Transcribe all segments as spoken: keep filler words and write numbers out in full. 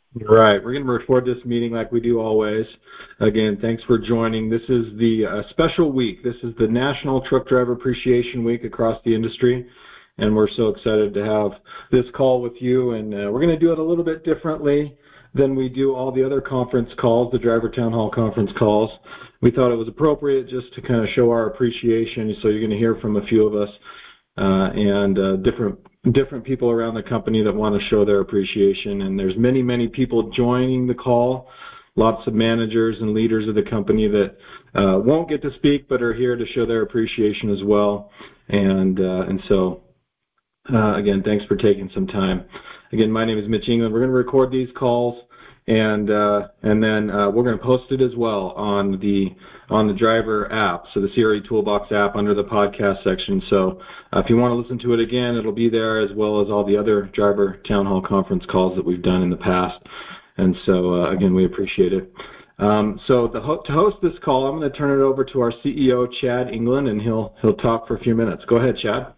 Right. We're going to record this meeting like we do always. Again, thanks for joining. This is the uh, special week. This is the National Truck Driver Appreciation Week across the industry, and we're so excited to have this call with you. And uh, we're going to do it a little bit differently than we do all the other conference calls, the Driver Town Hall conference calls. We thought it was appropriate just to kind of show our appreciation. So you're going to hear from a few of us uh, and uh, different different people around the company that want to show their appreciation. And there's many, many people joining the call, lots of managers and leaders of the company that uh, won't get to speak but are here to show their appreciation as well. And, uh, and so, uh, again, thanks for taking some time. Again, my name is Mitch England. We're going to record these calls, and uh, and then uh, we're going to post it as well on the on the driver app, so the C R E Toolbox app under the podcast section. So uh, if you want to listen to it again, it'll be there, as well as all the other driver town hall conference calls that we've done in the past. And so uh, again, we appreciate it. Um, so the ho- to host this call, I'm going to turn it over to our C E O, Chad England, and he'll he'll talk for a few minutes. Go ahead, Chad.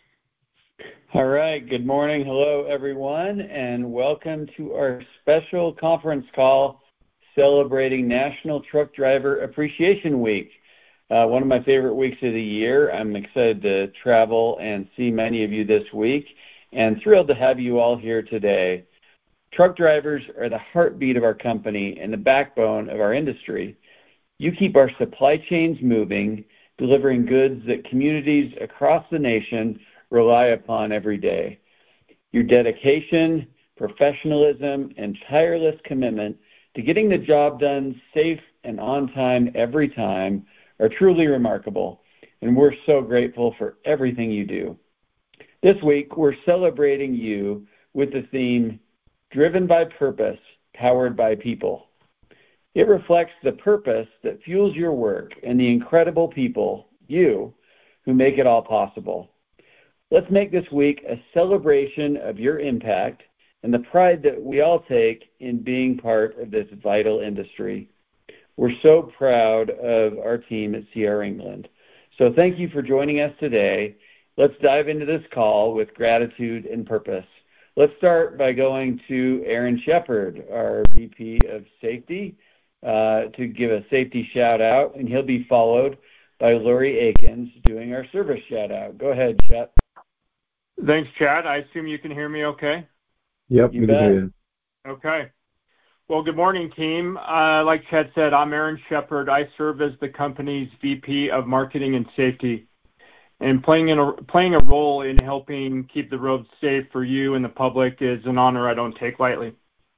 All right. Good morning. Hello, everyone, and welcome to our special conference call celebrating National Truck Driver Appreciation Week. Uh, one of my favorite weeks of the year. I'm excited to travel and see many of you this week, and thrilled to have you all here today. Truck drivers are the heartbeat of our company and the backbone of our industry. You keep our supply chains moving, delivering goods that communities across the nation rely upon every day. Your dedication, professionalism, and tireless commitment to getting the job done safe and on time every time are truly remarkable, and we're so grateful for everything you do. This week, we're celebrating you with the theme, Driven by Purpose, Powered by People. It reflects the purpose that fuels your work and the incredible people, you, who make it all possible. Let's make this week a celebration of your impact and the pride that we all take in being part of this vital industry. We're so proud of our team at C R England. So thank you for joining us today. Let's dive into this call with gratitude and purpose. Let's start by going to Aaron Shepard, our V P of Safety, uh, to give a safety shout out, and he'll be followed by Lori Akins doing our service shout out. Go ahead, Shep. Thanks, Chad. I assume you can hear me okay? Yep, you bet. Okay. Well, good morning, team. Uh, like Chad said, I'm Aaron Shepard. I serve as the company's V P of Marketing and Safety. And playing, in a, playing a role in helping keep the roads safe for you and the public is an honor I don't take lightly.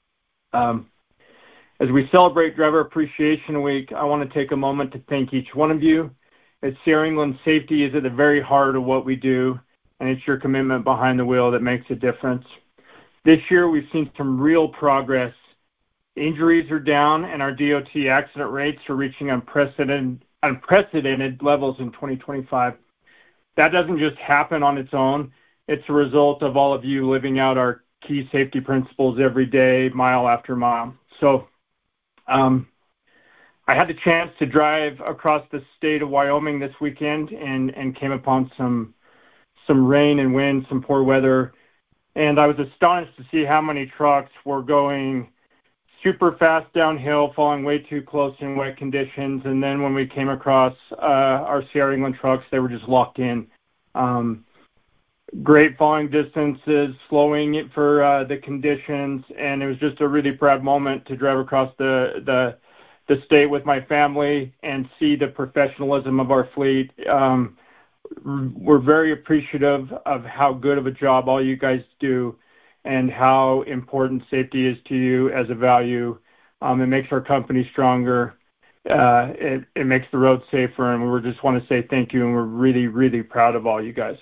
Um, as we celebrate Driver Appreciation Week, I want to take a moment to thank each one of you. At C R England, safety is at the very heart of what we do, and it's your commitment behind the wheel that makes a difference. This year, we've seen some real progress. Injuries are down, and our D O T accident rates are reaching unprecedented, unprecedented levels in twenty twenty-five. That doesn't just happen on its own. It's a result of all of you living out our key safety principles every day, mile after mile. So um, I had the chance to drive across the state of Wyoming this weekend and, and came upon some some rain and wind, some poor weather, and I was astonished to see how many trucks were going super fast downhill, falling way too close in wet conditions, and then when we came across uh, our C R England trucks, they were just locked in. Um, great falling distances, slowing it for uh, the conditions, and it was just a really proud moment to drive across the, the, the state with my family and see the professionalism of our fleet. Um, We're very appreciative of how good of a job all you guys do and how important safety is to you as a value. Um, it makes our company stronger. Uh, it, it makes the road safer, and we just want to say thank you, and we're really, really proud of all you guys.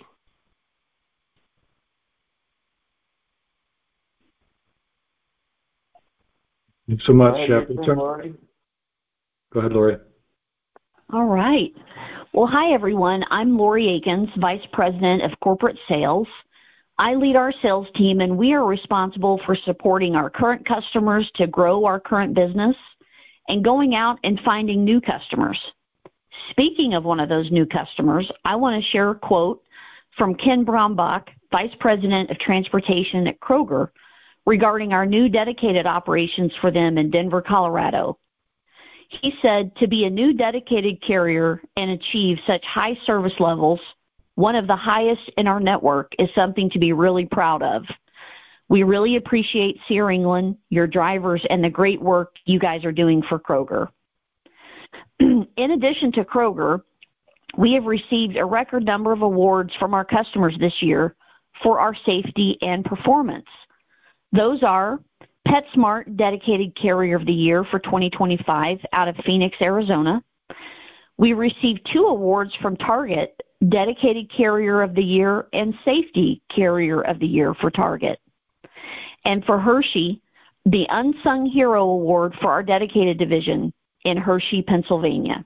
Thanks so much, All right, Shep. your turn, Lori. Go ahead, Lori. All right. Well, hi, everyone. I'm Lori Akins, Vice President of Corporate Sales. I lead our sales team, and we are responsible for supporting our current customers to grow our current business and going out and finding new customers. Speaking of one of those new customers, I want to share a quote from Ken Brombach, Vice President of Transportation at Kroger, regarding our new dedicated operations for them in Denver, Colorado. He said to be a new dedicated carrier and achieve such high service levels, one of the highest in our network, is something to be really proud of. We really appreciate C R England, your drivers, and the great work you guys are doing for Kroger. In addition to Kroger, we have received a record number of awards from our customers this year for our safety and performance. Those are PetSmart Dedicated Carrier of the Year for twenty twenty-five out of Phoenix, Arizona. We received two awards from Target, Dedicated Carrier of the Year and Safety Carrier of the Year for Target. And for Hershey, the Unsung Hero Award for our dedicated division in Hershey, Pennsylvania.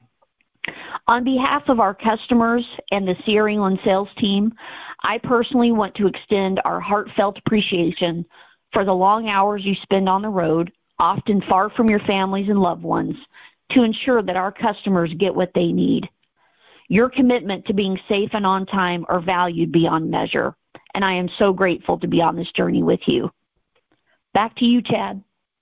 On behalf of our customers and the C R England sales team, I personally want to extend our heartfelt appreciation for the long hours you spend on the road, often far from your families and loved ones, to ensure that our customers get what they need. Your commitment to being safe and on time are valued beyond measure, and I am so grateful to be on this journey with you. Back to you, Chad.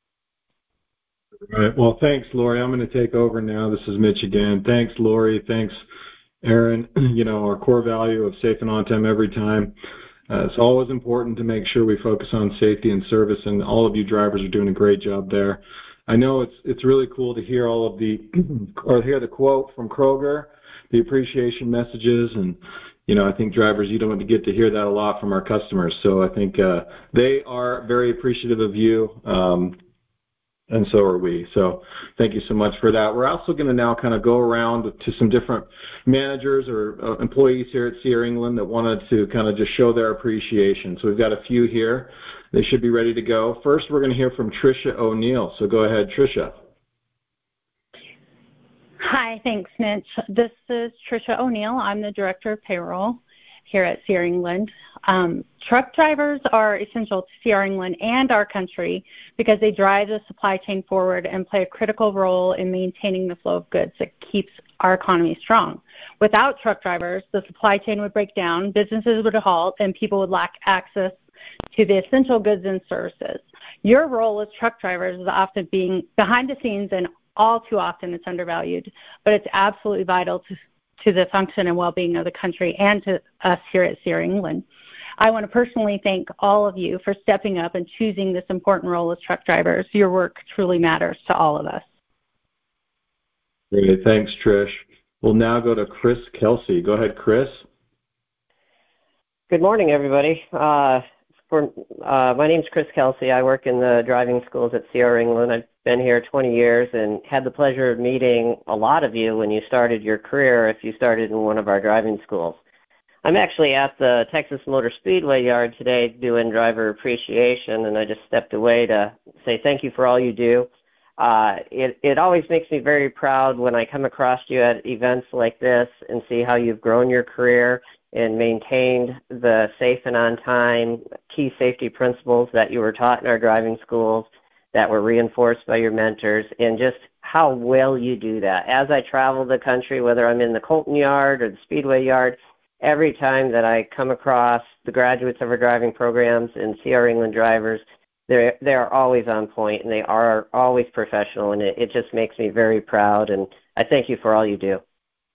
All right. Well, thanks, Lori. I'm going to take over now. This is Mitch again. Thanks, Lori. Thanks, Aaron. You know, our core value of safe and on time every time. Uh, it's always important to make sure we focus on safety and service, and all of you drivers are doing a great job there. I know it's it's really cool to hear all of the, or hear the quote from Kroger, the appreciation messages, and you know, I think drivers, you don't get to hear that a lot from our customers. So I think uh, they are very appreciative of you. Um, And so are we. So thank you so much for that. We're also going to now kind of go around to some different managers or uh, employees here at C R England that wanted to kind of just show their appreciation. So we've got a few here. They should be ready to go. First, we're going to hear from Tricia O'Neill. So go ahead, Tricia. Hi, thanks, Mitch. This is Tricia O'Neill. I'm the Director of Payroll here at C R England. Um, truck drivers are essential to C R England and our country because they drive the supply chain forward and play a critical role in maintaining the flow of goods that keeps our economy strong. Without truck drivers, the supply chain would break down, businesses would halt, and people would lack access to the essential goods and services. Your role as truck drivers is often being behind the scenes, and all too often it's undervalued, but it's absolutely vital to to the function and well-being of the country and to us here at C R England. I want to personally thank all of you for stepping up and choosing this important role as truck drivers. Your work truly matters to all of us. Great. Thanks, Trish. We'll now go to Chris Kelsey. Go ahead, Chris. Good morning, everybody. Uh, for, uh, my name's Chris Kelsey. I work in the driving schools at C R England. I've been here twenty years and had the pleasure of meeting a lot of you when you started your career, if you started in one of our driving schools. I'm actually at the Texas Motor Speedway yard today doing driver appreciation, and I just stepped away to say thank you for all you do. Uh, it, it always makes me very proud when I come across you at events like this and see how you've grown your career and maintained the safe and on-time key safety principles that you were taught in our driving schools, that were reinforced by your mentors, and just how well you do that. As I travel the country, whether I'm in the Colton yard or the Speedway yard, every time that I come across the graduates of our driving programs and C R England drivers, they're, they're always on point and they are always professional, and it, it just makes me very proud, and I thank you for all you do.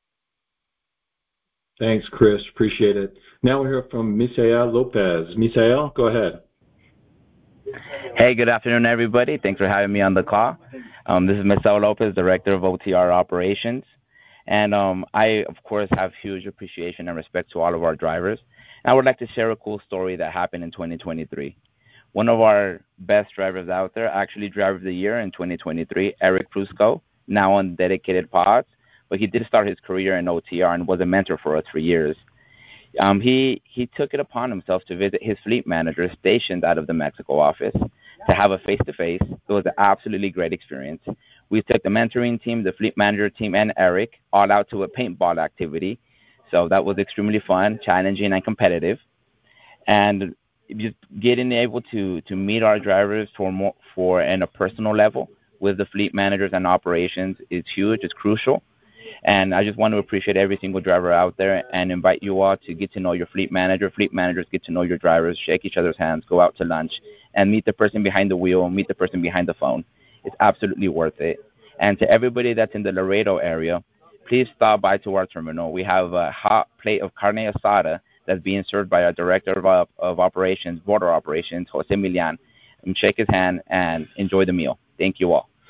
Thanks, Chris. Appreciate it. Now we'll hear from Misael Lopez. Misael, go ahead. Hey, good afternoon, everybody. Thanks for having me on the call. Um, this is Misael Lopez, Director of O T R Operations. And um, I, of course, have huge appreciation and respect to all of our drivers. And I would like to share a cool story that happened in twenty twenty-three. One of our best drivers out there, actually Driver of the Year in twenty twenty-three, Eric Prusco, now on dedicated pods, but he did start his career in O T R and was a mentor for us for years. Um, he, he took it upon himself to visit his fleet manager stationed out of the Mexico office to have a face-to-face. It was an absolutely great experience. We took the mentoring team, the fleet manager team, and Eric all out to a paintball activity. So that was extremely fun, challenging, and competitive. And just getting able to, to meet our drivers for more, for in a personal level with the fleet managers and operations is huge, it's crucial. And I just want to appreciate every single driver out there and invite you all to get to know your fleet manager. Fleet managers get to know your drivers, shake each other's hands, go out to lunch, and meet the person behind the wheel, meet the person behind the phone. It's absolutely worth it. And to everybody that's in the Laredo area, please stop by to our terminal. We have a hot plate of carne asada that's being served by our director of, of operations, border operations, Jose Milian. And shake his hand and enjoy the meal. Thank you all.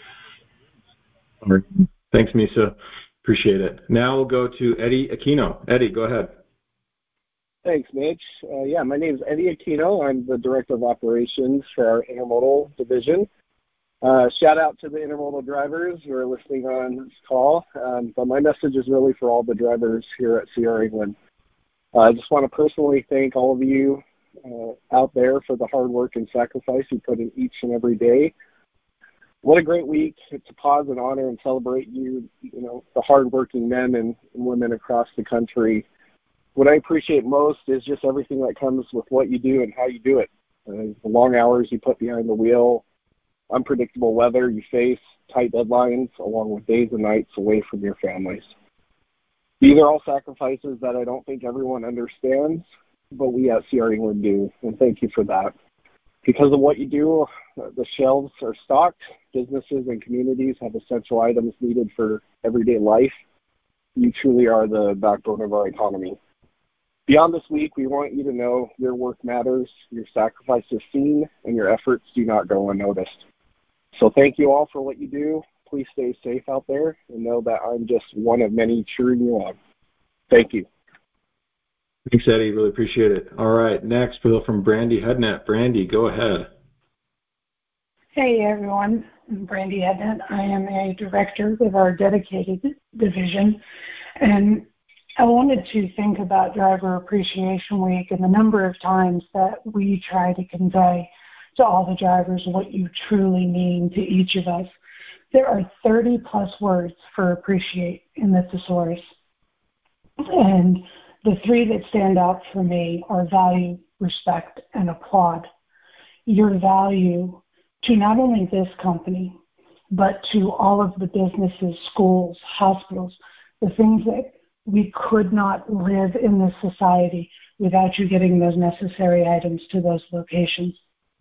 Thanks, Misa. Appreciate it. Now we'll go to Eddie Aquino. Eddie, go ahead. Thanks, Mitch. Uh, yeah, my name is Eddie Aquino. I'm the Director of Operations for our Intermodal Division. Uh, shout out to the intermodal drivers who are listening on this call. Um, but my message is really for all the drivers here at C R England. Uh, I just want to personally thank all of you uh, out there for the hard work and sacrifice you put in each and every day. What a great week to pause and honor and celebrate you, you know, the hardworking men and, and women across the country. What I appreciate most is just everything that comes with what you do and how you do it. Uh, the long hours you put behind the wheel, unpredictable weather you face, tight deadlines, along with days and nights away from your families. These are all sacrifices that I don't think everyone understands, but we at C R England do, and thank you for that. Because of what you do, the shelves are stocked, businesses and communities have essential items needed for everyday life. You truly are the backbone of our economy. Beyond this week, we want you to know your work matters, your sacrifice is seen, and your efforts do not go unnoticed. So thank you all for what you do. Please stay safe out there and know that I'm just one of many cheering you on. Thank you. Thanks, Eddie. Really appreciate it. All right, next we'll go from Brandy Hednett. Brandy, go ahead. Hey, everyone. I'm Brandy Hednett. I am a director of our dedicated division, and I wanted to think about Driver Appreciation Week and the number of times that we try to convey to all the drivers what you truly mean to each of us. There are thirty plus words for appreciate in the thesaurus. And the three that stand out for me are value, respect, and applaud. Your value to not only this company, but to all of the businesses, schools, hospitals, the things that we could not live in this society without you getting those necessary items to those locations.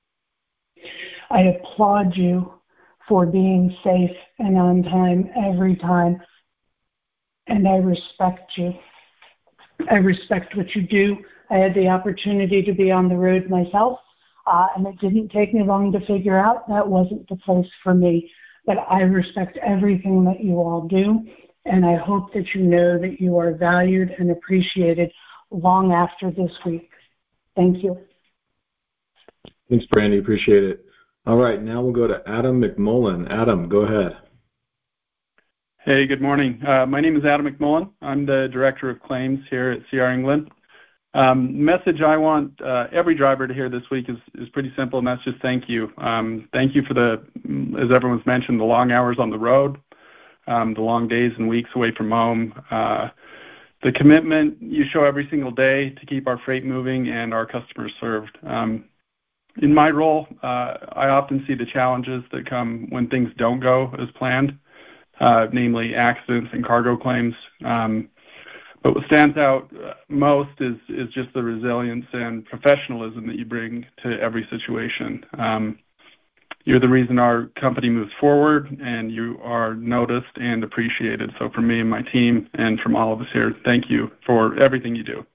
I applaud you for being safe and on time every time, and I respect you. I respect what you do. I had the opportunity to be on the road myself, uh, and it didn't take me long to figure out that wasn't the place for me. But I respect everything that you all do, and I hope that you know that you are valued and appreciated long after this week. Thank you. Thanks, Brandy. Appreciate it. All right, now we'll go to Adam McMullen. Adam, go ahead. Hey, good morning. Uh, my name is Adam McMullen. I'm the Director of Claims here at C R England. Um, message I want uh, every driver to hear this week is, is pretty simple, and that's just thank you. Um, thank you for the, as everyone's mentioned, the long hours on the road, um, the long days and weeks away from home, uh, the commitment you show every single day to keep our freight moving and our customers served. Um, in my role, uh, I often see the challenges that come when things don't go as planned, uh, namely accidents and cargo claims. Um, but what stands out most is, is just the resilience and professionalism that you bring to every situation. Um, you're the reason our company moves forward, and you are noticed and appreciated. So from me and my team and from all of us here, thank you for everything you do.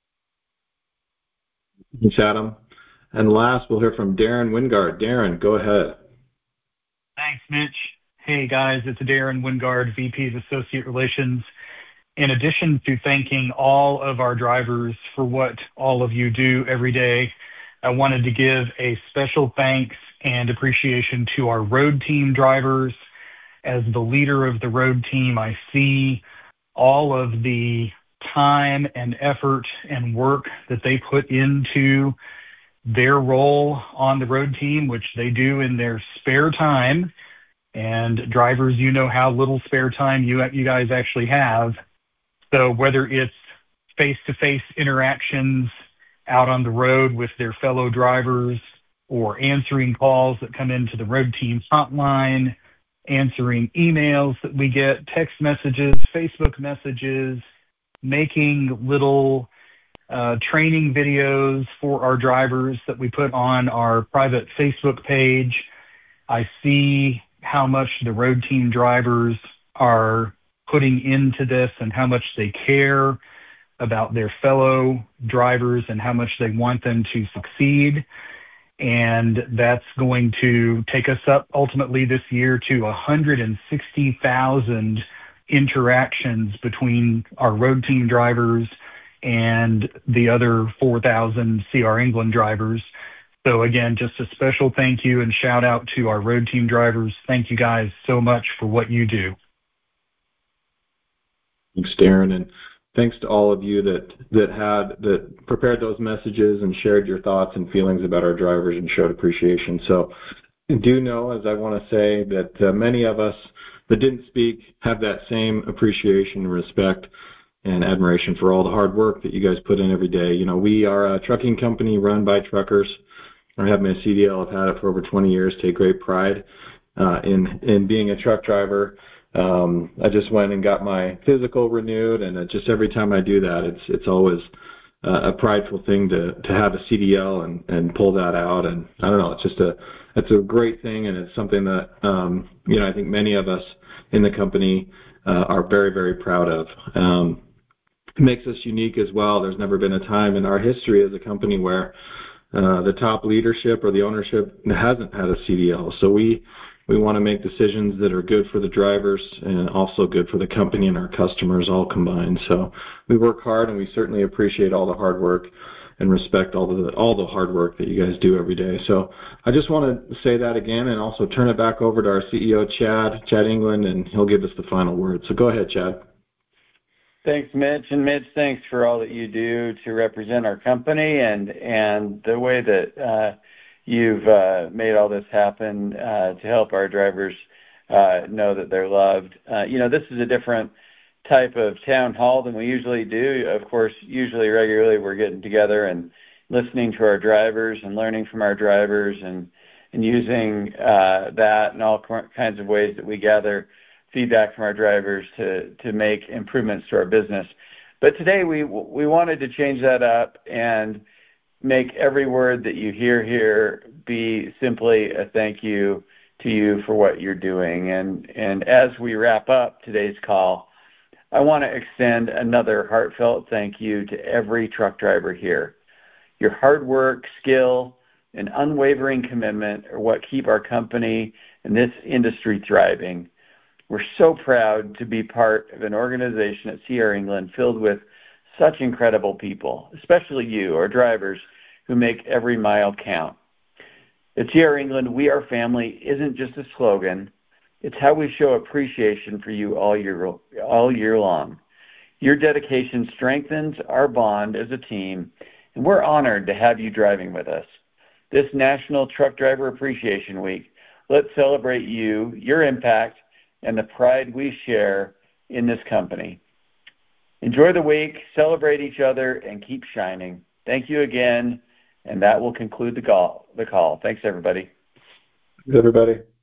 Thanks, Adam. And last, we'll hear from Darren Wingard. Darren, go ahead. Thanks, Mitch. Hey, guys, it's Darren Wingard, V P of Associate Relations. In addition to thanking all of our drivers for what all of you do every day, I wanted to give a special thanks and appreciation to our road team drivers. As the leader of the road team, I see all of the time and effort and work that they put into their role on the road team, which they do in their spare time. And drivers, you know how little spare time you you guys actually have. So whether it's face-to-face interactions out on the road with their fellow drivers, or answering calls that come into the road team hotline, answering emails that we get, text messages, Facebook messages, making little uh, training videos for our drivers that we put on our private Facebook page. I see how much the road team drivers are putting into this and how much they care about their fellow drivers and how much they want them to succeed. And that's going to take us up ultimately this year to one hundred sixty thousand interactions between our road team drivers and the other four thousand C R England drivers. So again, just a special thank you and shout out to our road team drivers. Thank you guys so much for what you do. Thanks, Darren, and thanks to all of you that that had that prepared those messages and shared your thoughts and feelings about our drivers and showed appreciation. So do know, as I want to say, that uh, many of us that didn't speak have that same appreciation and respect and admiration for all the hard work that you guys put in every day. You know, we are a trucking company run by truckers. I have my C D L. I've had it for over twenty years. Take great pride uh, in in being a truck driver. Um, I just went and got my physical renewed, and it just every time I do that, it's it's always uh, a prideful thing to to have a C D L and and pull that out. And I don't know, it's just a it's a great thing, and it's something that um, you know I think many of us in the company uh, are very very proud of. Um, it makes us unique as well. There's never been a time in our history as a company where uh, the top leadership or the ownership hasn't had a C D L. So we we want to make decisions that are good for the drivers and also good for the company and our customers all combined. So we work hard, and we certainly appreciate all the hard work and respect all the all the hard work that you guys do every day. So I just want to say that again and also turn it back over to our C E O, Chad, Chad England, and he'll give us the final word. So go ahead, Chad. Thanks, Mitch. And Mitch, thanks for all that you do to represent our company and and the way that uh, you've uh, made all this happen uh, to help our drivers uh, know that they're loved. Uh, you know, this is a different type of town hall than we usually do. Of course, usually regularly we're getting together and listening to our drivers and learning from our drivers and, and using uh, that and all kinds of ways that we gather feedback from our drivers to to make improvements to our business. But today we we wanted to change that up and make every word that you hear here be simply a thank you to you for what you're doing. And and as we wrap up today's call, I want to extend another heartfelt thank you to every truck driver here. Your hard work, skill, and unwavering commitment are what keep our company and this industry thriving. We're so proud to be part of an organization at C R England filled with such incredible people, especially you, our drivers, who make every mile count. At C R England, we are family isn't just a slogan. It's how we show appreciation for you all year, all year long. Your dedication strengthens our bond as a team, and we're honored to have you driving with us. This National Truck Driver Appreciation Week, let's celebrate you, your impact, and the pride we share in this company. Enjoy the week, celebrate each other, and keep shining. Thank you again, and that will conclude the call. The call. Thanks, everybody. Everybody.